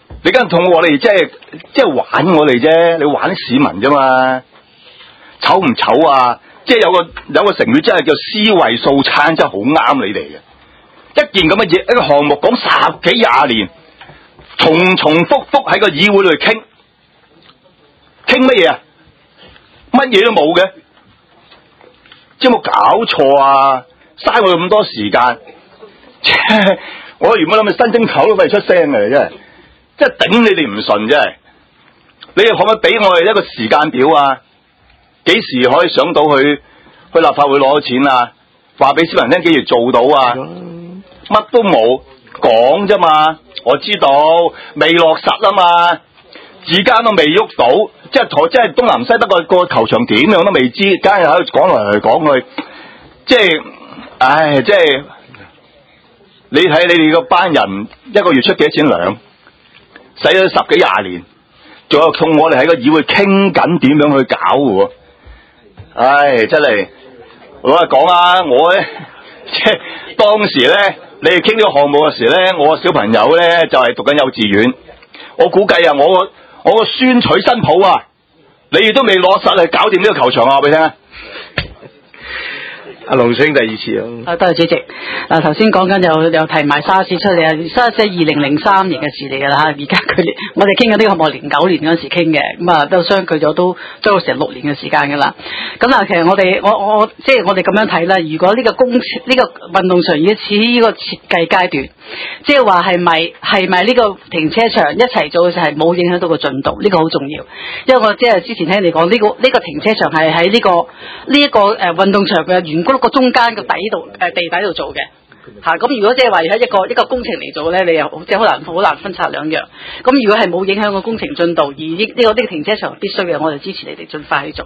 你梗係同我哋即係玩我哋啫，你玩市民啫嘛，醜唔醜啊？即係有個成語真係叫思維素餐，真係好啱你哋嘅。一件咁嘅嘢，一個項目講10幾20年，重重複複喺個議會裏傾乜嘢啊？乜嘢都冇嘅，即係冇搞錯啊！嘥我咁多時間，我原本諗住新正頭都未出聲嘅，真係頂你哋唔順，真係。你哋可唔可以俾我哋一個時間表啊？幾時可以上到去立法會攞錢啊？話俾市民聽幾時做到啊？乜都冇講啫嘛，我知道未落實啊嘛，而家都未喐到，即係東南西北個球場點樣都未知，梗係喺度講嚟講去，即係你睇你哋個班人一個月出幾多錢糧，使咗10幾20年，仲有同我哋喺個議會傾緊點樣去搞嘅喎，真係老實講啊，我咧即係當時咧。你哋傾呢個項目嘅時咧，我個小朋友咧就係讀緊幼稚園，我估計啊，我個孫娶新抱啊，你哋都未攞實嚟搞掂呢個球場啊，話俾你聽。 阿龍星第二次啊！ 多謝主席。嗱，頭先講緊又提埋沙士出嚟啊，沙士係2003年嘅事嚟㗎啦嚇，而家我哋傾緊呢個項目09年嗰陣時傾嘅，咁啊都相距咗都將成6年嘅時間㗎啦。咁嗱，其實我即係我哋咁樣睇啦，如果呢個運動場已經處於呢個設計階段，即係話係咪呢個停車場一齊做嘅時候係冇影響到個進度？呢個好重要，因為我即係之前聽你講呢個停車場係喺呢個運動場嘅圓嗰個中間個地底度做嘅嚇，咁如果即係話喺一個工程嚟做咧，你又即係好難分拆兩樣。咁如果係冇影響個工程進度，而呢個停車場必須嘅，我就支持你哋盡快去做。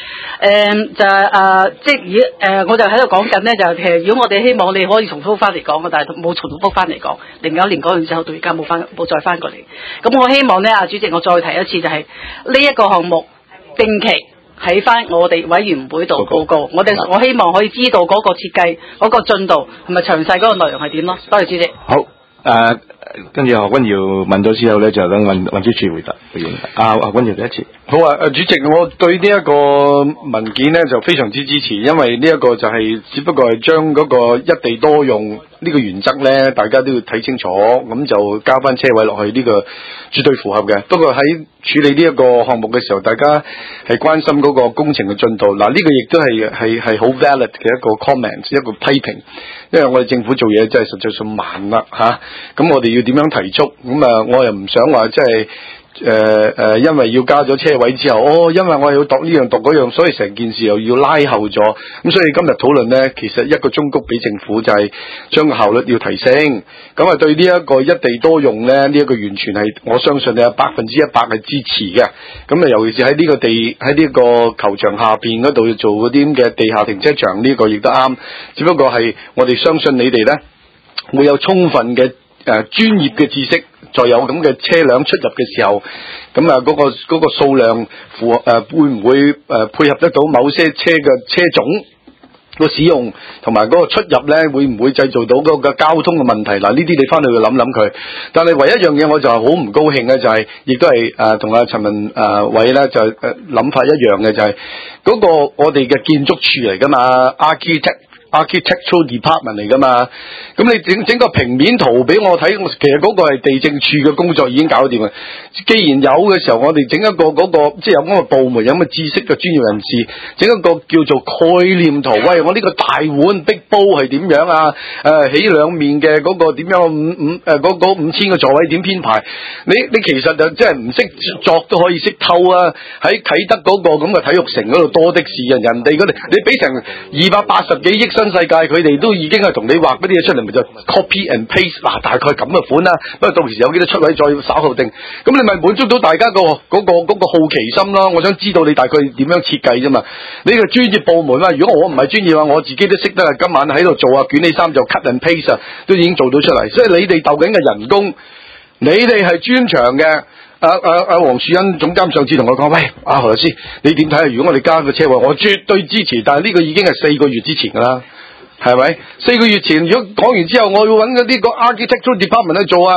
我就喺度講緊咧，就其實如果我哋希望你可以重複翻嚟講，但係冇重複翻嚟講，09年講完之後到而家冇再翻過嚟。咁我希望咧，主席我再提一次，就係呢一個項目定期喺翻我哋委員會度報告，我希望可以知道嗰個設計嗰個進度同埋詳細嗰個內容係點咯。多謝主席。 好，跟住何君堯問咗之後咧，就等運輸署回答回應。何君堯第一次。 好啊，主席，我對呢一個文件呢就非常之支持，因為呢一個就係只不過係將嗰個一地多用呢個原則呢，大家都要睇清楚，咁就加翻車位落去，呢個絕對符合嘅。不過喺處理呢一個項目嘅時候，大家係關心嗰個工程嘅進度。嗱，呢個亦都係好 valid 嘅一個 comment， 一個批評，因為我哋政府做嘢真係實際上慢啦嚇。咁我哋要點樣提速？咁我又唔想話即係。因為要加咗車位之後，因為我要度呢樣度嗰樣，所以成件事又要拉後咗。咁所以今日討論呢，其實一個忠告俾政府就係將個效率要提升。咁啊，對呢一個一地多用呢，呢一個完全係我相信你係100%係支持嘅。咁啊，尤其是喺呢個球場下邊嗰度做嗰啲咁嘅地下停車場，呢個亦都啱。只不過係我哋相信你哋呢會有充分嘅專業嘅知識。再有咁嘅車輛出入嘅時候，咁啊嗰個數量會唔會配合得到某些車嘅車種個使用，同埋嗰個出入咧，會唔會製造到嗰個交通嘅問題？嗱，呢啲你翻去諗諗佢。但係唯一一樣嘢，我就係好唔高興嘅，就係亦都係同阿陳文偉咧就諗法一樣嘅，就係嗰個我哋嘅建築處嚟噶嘛 Architectural Department 嚟噶嘛，咁你整個平面圖俾我睇，其實嗰個係地政處嘅工作已經搞掂啦。既然有嘅時候，我哋整一個即係有嗰個部門有咁嘅知識嘅專業人士，整一個叫做概念圖。喂，我呢個大碗Big Bowl係點樣啊？起兩面嘅嗰個點樣嗰5000個座位點編排？你其實就即係唔識作都可以識偷啊！喺啟德嗰個咁嘅體育城嗰度多的是人哋嗰度，你俾成280幾億新世界，佢哋都已經係同你畫嗰啲嘢出嚟，咪就 copy and paste 嗱，大概咁嘅款啦。不過到時有幾多出位再稍後定，咁你咪滿足到大家嗰個好奇心咯。我想知道你大概點樣設計啫嘛？你個專業部門啊，如果我唔係專業啊，我自己都識得啊。今晚喺度做啊，捲起衫就 cut and paste 啊，都已經做到出嚟。所以你哋鬥緊嘅人工，你哋係專長嘅。黃樹恩總監上次同我講，喂，何律師，你點睇啊？如果我哋加個車位，我絕對支持。但係呢個已經係4個月之前噶啦，係咪？4個月前，如果講完之後，我要揾嗰啲個 architectural department 去做啊。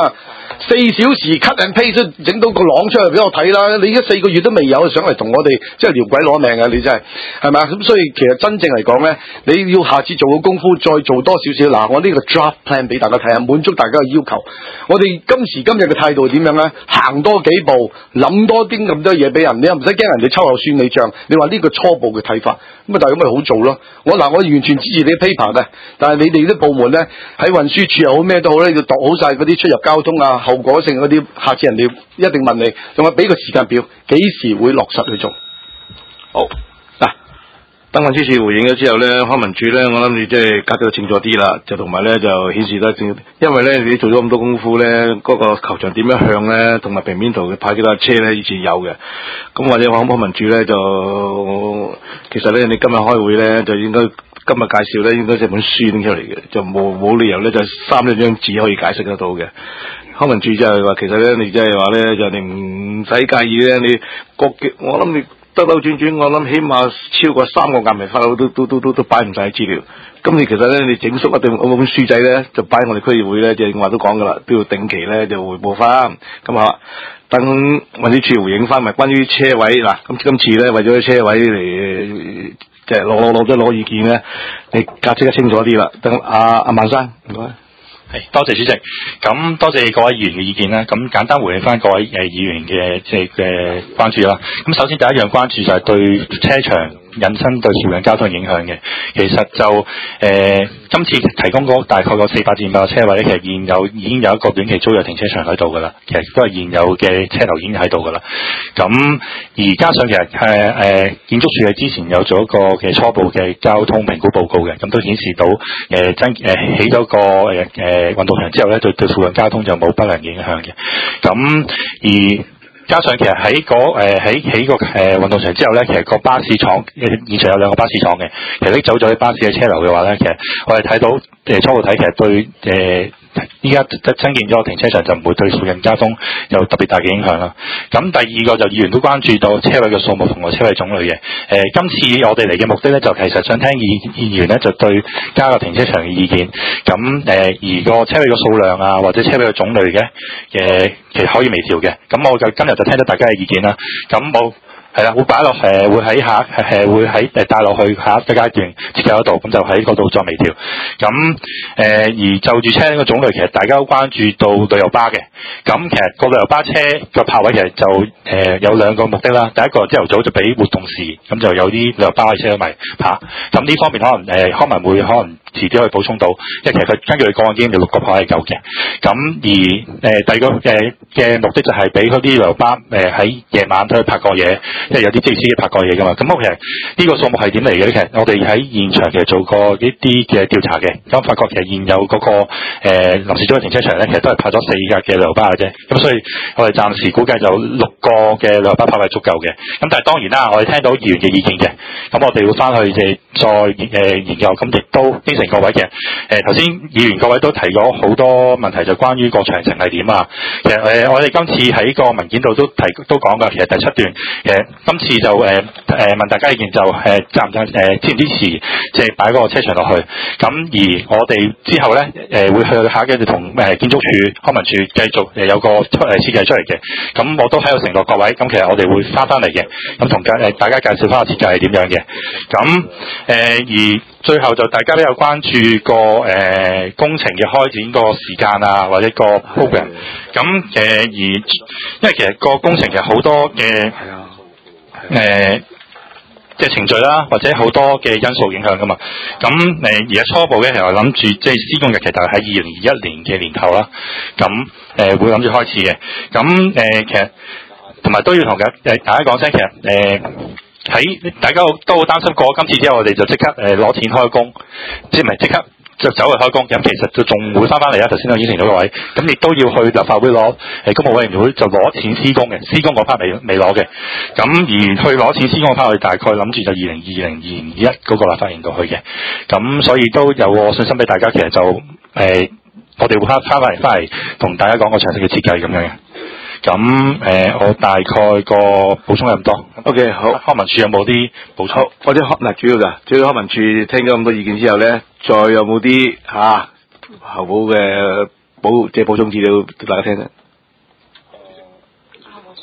4小時 cut and paste 都整到個朗出嚟俾我睇啦！你而家4個月都未有上嚟同我哋即係撩鬼攞命啊！你真係咪啊？咁所以其實真正嚟講咧，你要下次做個功夫，再做多少少嗱，我呢個 draft plan 俾大家睇下，滿足大家嘅要求。我哋今時今日嘅態度點樣咧？行多幾步，諗多啲咁多嘢俾人，你又唔使驚人哋秋後算你賬。你話呢個初步嘅睇法，咁啊大家咪好做咯。我完全支持你 paper 嘅，但係你哋啲部門咧喺運輸署又好咩都好咧，要度好晒嗰啲出入交通啊、後果性嗰啲，下次人哋一定問你，仲話俾個時間表，幾時會落實去做？ 好嗱，等運輸署回應咗之後咧，康文署咧，我諗你即係解釋清楚啲啦，就同埋咧就顯示得正，因為咧你做咗咁多功夫咧，嗰個球場點樣向咧，同埋平面圖嘅派幾多車咧，以前有嘅，咁或者康文署咧就其實咧你今日開會咧就應該今日介紹咧應該係本書拎出嚟嘅，就冇理由咧就3張紙可以解釋得到嘅。康文署就係話，其實咧你即係話咧就你唔使介意咧，你我諗你兜轉，我諗起碼超過3個額名法都擺唔晒資料。咁你其實咧你整縮一定嗰本書仔咧就擺我哋區議會咧，正話都講噶啦，都要定期咧就匯報翻。咁啊，等運輸署回應翻，咪關於車位嗱，咁今次咧為咗車位嚟即係攞意見咧，你解釋得清楚啲啦。等阿萬生唔該。 係，多謝主席。咁多謝各位議員嘅意見啦。咁簡單回應翻各位議員嘅即係嘅關注啦。咁首先第一樣關注就係對車場引申對附近交通影響嘅。其實就今次提供嗰大概個400至500個車位咧，其實已經有一個短期租約停車場喺度噶啦。其實都係現有嘅車流已經喺度噶啦。咁而加上其實建築署係之前有做一個嘅初步嘅交通評估報告嘅，咁都顯示到起咗個運動場之後咧，對附近交通就冇不良影響嘅。咁而加上其實喺起個運動場之後咧，其實個巴士廠現場有2個巴士廠嘅，其實拎走咗啲巴士嘅車流嘅話咧，其實我哋睇到初步睇其實對依家增建咗個停車場就唔會對附近交通有特別大嘅影響啦。咁第二個就議員都關注到車位嘅數目同埋車位種類嘅。今次我哋嚟嘅目的咧，就其實想聽議員咧就對加個停車場嘅意見。咁而個車位嘅數量啊，或者車位嘅種類嘅其實可以微調嘅。咁我就今日就聽到大家嘅意見啦。咁冇。係啦，會擺落會喺帶落去下一個階段設計嗰度，咁就喺嗰度再微調。咁而就住車個種類，其實大家都關注到旅遊巴嘅。咁其實個旅遊巴車個泊位其實就有2個目的啦。第一個朝頭早就俾活動時，咁就有啲旅遊巴嘅車咪泊。咁呢方面可能康文會可能遲啲可以補充到，因為其實佢根據個案經驗就6個泊位係夠嘅。咁而第二個嘅目的就係俾嗰啲旅遊巴喺夜晚都去泊過夜。即係有啲職業司機拍過嘢㗎嘛，咁其實呢個數目係點嚟嘅咧？其實我哋喺現場其實做過一啲嘅調查嘅，咁發覺其實現有嗰個臨時租嘅停車場咧，其實都係泊咗4架嘅旅遊巴嘅啫。咁所以我哋暫時估計就6個嘅旅遊巴泊位足夠嘅。咁但係當然啦，我哋聽到議員嘅意見嘅，咁我哋會翻去再研究。咁亦都應承各位嘅。頭先議員各位都提咗好多問題，就關於個詳情係點啊。其實我哋今次喺個文件度都講㗎，其實第7段今次就問大家意見就贊唔贊支唔支持即係擺嗰個車場落去。咁而我哋之後咧會去下一個同建築署、康文署繼續有個設計出嚟嘅。咁我都喺度承諾各位，咁其實我哋會翻嚟嘅。咁同大家介紹翻個設計係點樣嘅。咁而最後就大家都有關注個工程嘅開展個時間啊，或者個 program。咁而因為其實個工程其實好多嘅即係程序啦，或者好多嘅因素影響噶嘛。咁而家初步咧，其實我諗住即係施工日期大概喺2021年嘅年頭啦。咁會諗住開始嘅。咁其實同埋都要同大家講聲，其實喺大家都好擔心過今次之後，我哋就即刻攞錢開工，即係唔係即刻就走去開工。咁其實就仲會翻嚟啊！頭先我應承咗各位，咁亦都要去立法會攞公務委員會就攞錢施工嘅，施工嗰 part 未攞嘅。咁而去攞錢施工嗰 part，我哋大概諗住就2020、2021嗰個立法年度去嘅。咁所以都有個信心俾大家，其實就我哋會翻嚟同大家講個詳細嘅設計咁樣嘅。咁我大概個補充係咁多。OK， 好。康文署有冇啲補充？ 或者主要康文署聽咗咁多意見之後咧，再有冇啲後補嘅補充資料俾大家聽咧？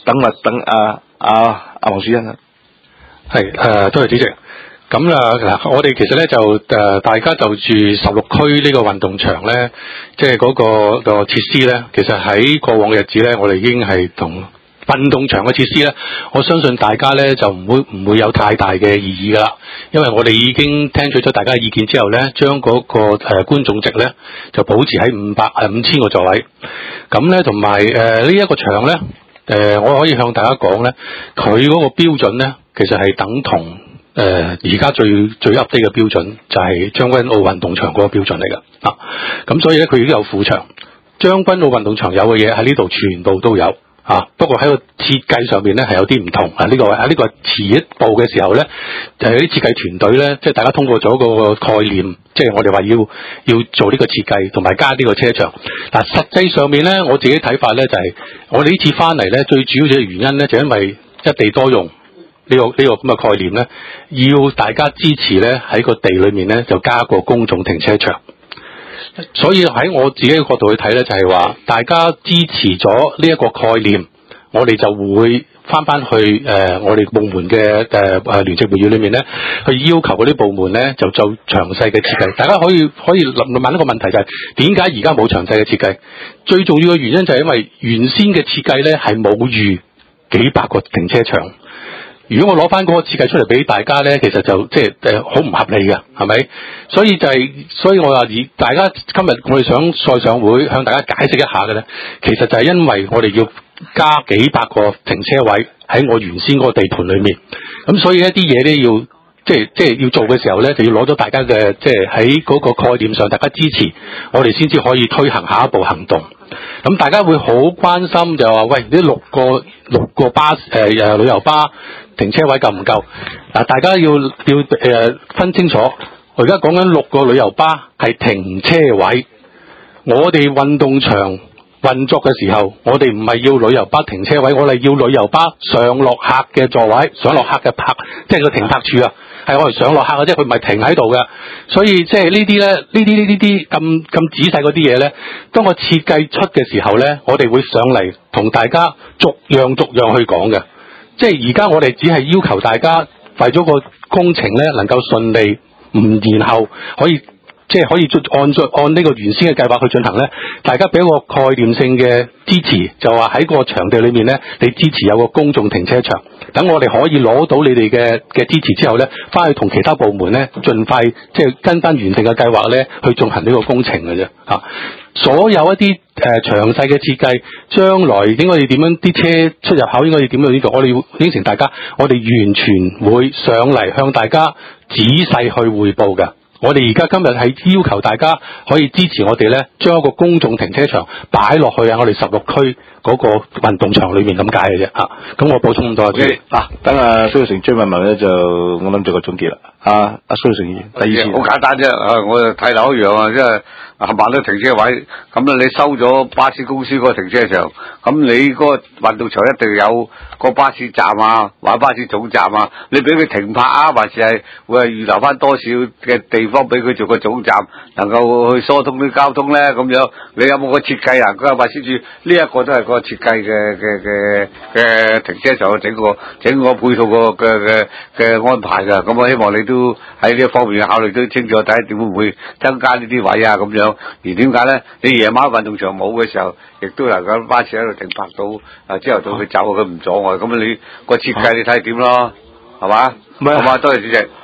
等黃樹欣啊。 係多謝主席。咁嗱，我哋其實咧就大家就住16區呢個運動場咧，即係嗰個設施咧，其實喺過往嘅日子咧，我哋已經係同運動場嘅設施咧，我相信大家咧就唔會有太大嘅異議噶啦，因為我哋已經聽取咗大家嘅意見之後咧，將嗰個觀眾席咧就保持喺5000個座位，咁咧同埋呢一個場咧，我可以向大家講咧，佢嗰個標準咧，其實係等同而家最 update 嘅標準就係將軍澳運動場嗰個標準嚟㗎啊，咁所以咧佢已經有副場，將軍澳運動場有嘅嘢喺呢度全部都有。不過喺個設計上面咧係有啲唔同啊！呢個遲一步嘅時候咧，就係啲設計團隊咧，即係大家通過咗個概念，即係我哋話要做呢個設計同埋加呢個車場。嗱，實際上面咧，我自己睇法咧就係我哋呢次翻嚟咧，最主要嘅原因咧就因為一地多用呢個咁嘅概念咧，要大家支持咧喺個地裏面咧就加個公眾停車場。所以喺我自己嘅角度去睇咧，就係話大家支持咗呢一個概念，我哋就會翻去我哋部門嘅聯席會議裏面咧，去要求嗰啲部門咧就做詳細嘅設計。大家可以問一個問題就係點解而家冇詳細嘅設計？最重要嘅原因就係因為原先嘅設計咧係冇預幾百個停車場。如果我攞翻嗰個設計出嚟俾大家咧，其實就即係好唔合理嘅，係咪？所以我話大家今日我哋想再上會向大家解釋一下嘅咧，其實就係因為我哋要加幾百個停車位喺我原先嗰個地盤裏面，咁所以一啲嘢咧要即係要做嘅時候咧，就要攞咗大家嘅即係喺嗰個概念上大家支持，我哋先至可以推行下一步行動。咁大家會好關心就話喂，呢六個巴旅遊巴停車位夠唔夠？嗱，大家要分清楚，我而家講緊6個旅遊巴係停車位，我哋運動場運作嘅時候，我哋唔係要旅遊巴停車位，我哋要旅遊巴上落客嘅座位，上落客嘅即係個停泊處啊，係我哋上落客嘅啫，佢唔係停喺度嘅。所以即係呢啲咁仔細嗰啲嘢咧，當個設計出嘅時候咧，我哋會上嚟同大家逐樣去講嘅。即係而家我哋只係要求大家為咗個工程咧能夠順利，然後可以按呢個原先嘅計劃去進行咧，大家俾一個概念性嘅支持，就話喺個場地裏面咧，你支持有個公眾停車場，等我哋可以攞到你哋嘅支持之後咧，翻去同其他部門咧，盡快即係跟翻原定嘅計劃咧，去進行呢個工程嘅啫嚇。所有一啲詳細嘅設計，將來應該要點樣，啲車出入口應該要點樣呢度，我哋要應承大家，我哋完全會上嚟向大家仔細去匯報嘅。我哋而家今日係要求大家可以支持我哋咧，將一個公眾停車場擺落去我哋16區嗰個運動場裏面咁解嘅啫嚇。咁我補充咁多啫。 等阿蘇耀成追問咧，就我諗做個總結啦。阿蘇耀成議員，第二次好簡單啫。我就睇樓一樣啊，即係冚唪唥都停車位，咁你收咗巴士公司嗰個停車場，咁你嗰個運動場一定有個巴士站啊，或者巴士總站啊，你俾佢停泊啊，還是係會係預留翻多少嘅地方俾佢做個總站，能夠去疏通啲交通咧？咁樣你有冇個設計啊？嗰個運輸署呢一個都係個設計嘅停車場整個配套嘅安排㗎。咁我希望你都喺呢一方面考慮都清楚，睇下點會唔會增加呢啲位啊咁樣。而點解咧？你夜晚運動場冇嘅時候，亦都能夠巴士喺度停泊到，朝頭早佢走，佢唔阻礙。咁你個設計你睇下點咯，係嘛？好嘛，多謝主席。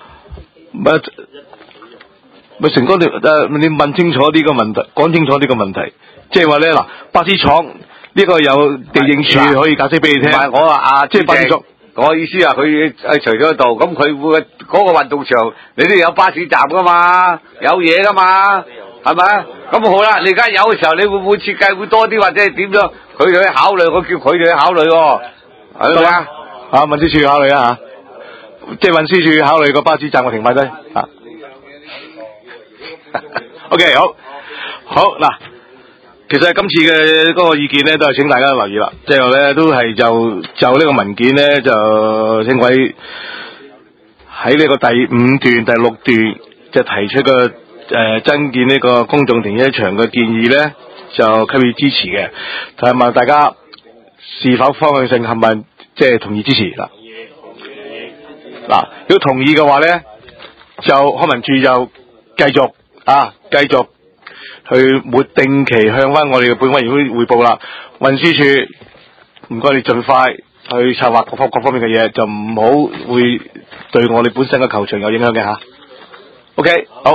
咪成哥，你問清楚呢個問題，講清楚呢個問題，即係話咧嗱，巴士廠呢個有地政署可以解釋俾你聽。唔係我話即係巴士廠。我意思啊，佢除咗度，咁佢會嗰個運動場，你都有巴士站噶嘛，有嘢噶嘛，係咪？咁好啦，你而家有嘅時候，你會唔會設計會多啲，或者係點樣？佢哋去考慮，我叫佢哋去考慮喎，係咪啊？運輸署考慮啊嚇，即係運輸署考慮個巴士站嘅停泊低啊。OK， 好嗱。其實今次嘅嗰個意見咧，都係請大家留意啦。即係話咧，都係就呢個文件咧，就請位喺呢個第5段、第6段，就提出個增建呢個公眾停車場嘅建議咧，就給予支持嘅。同埋大家是否方向性係咪即係同意支持嗱？嗱，如果同意嘅話咧，就康文署就繼續去每定期向翻我哋嘅本委員會匯報啦。運輸署唔該你盡快去策劃各方面嘅嘢，就唔好會對我哋本身嘅球場有影響嘅吓。OK， 好。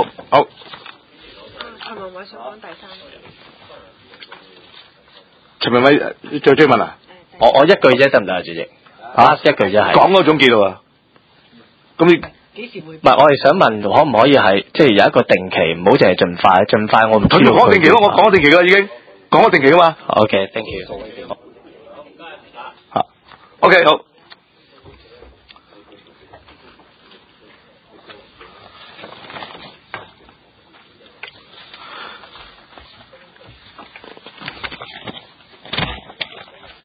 陳文偉再追問啊？ 我一句啫得唔得啊，主席？一句啫係。 講嗰總結咯喎。咁你幾時會？唔係，我係想問可唔可以係即係有一個定期，唔好淨係盡快，我唔知道。 講定期咯，我講咗定期啦已經，講咗定期噶嘛。 OK，thank you。 好，OK，好。